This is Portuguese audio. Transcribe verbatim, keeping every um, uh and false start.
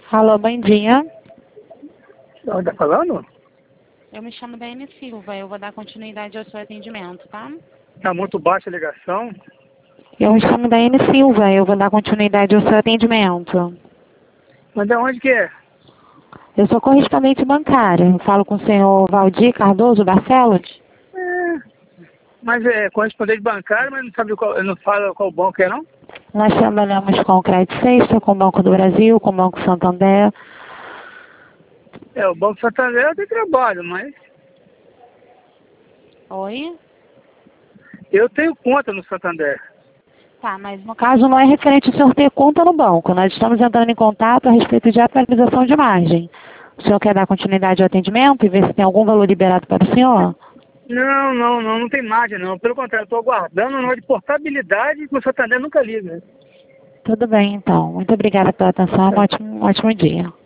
Alô, bom dia. Ela tá falando? Eu me chamo Daiane Silva, eu vou dar continuidade ao seu atendimento, tá? Tá muito baixa a ligação. Eu me chamo Daiane Silva, eu vou dar continuidade ao seu atendimento. Mas de onde que é? Eu sou correspondente bancária, eu falo com o senhor Valdir Cardoso Barcelos. É, mas é correspondente bancário, mas não sabe qual, não fala qual banco é, não? Nós trabalhamos com o Crédito Sexta, com o Banco do Brasil, com o Banco Santander. É, o Banco Santander eu tenho trabalho, mas Oi? eu tenho conta no Santander. Tá, mas no caso não é referente ao senhor ter conta no banco. Nós estamos entrando em contato a respeito de atualização de margem. O senhor quer dar continuidade ao atendimento e ver se tem algum valor liberado para o senhor? Não, não, não, não tem margem não. Pelo contrário, eu estou aguardando uma de portabilidade que o Santander nunca liga. Tudo bem, então. Muito obrigada pela atenção. Um ótimo, um ótimo dia.